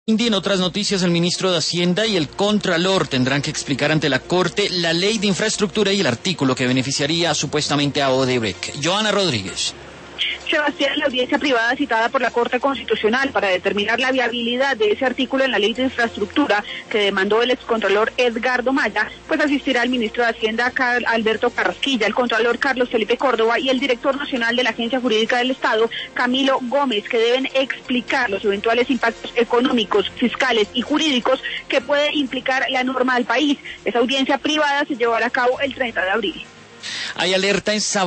En otras noticias, el ministro de Hacienda y el Contralor tendrán que explicar ante la Corte la ley de infraestructura y el artículo que beneficiaría supuestamente a Odebrecht. Joana Rodríguez. Sebastián, la audiencia privada citada por la Corte Constitucional para determinar la viabilidad de ese artículo en la ley de infraestructura que demandó el excontralor Edgardo Maya, pues asistirá el ministro de Hacienda Alberto Carrasquilla, el contralor Carlos Felipe Córdoba y el director nacional de la Agencia Jurídica del Estado, Camilo Gómez, que deben explicar los eventuales impactos económicos, fiscales y jurídicos que puede implicar la norma del país. Esa audiencia privada se llevará a cabo el 30 de abril. Hay alerta en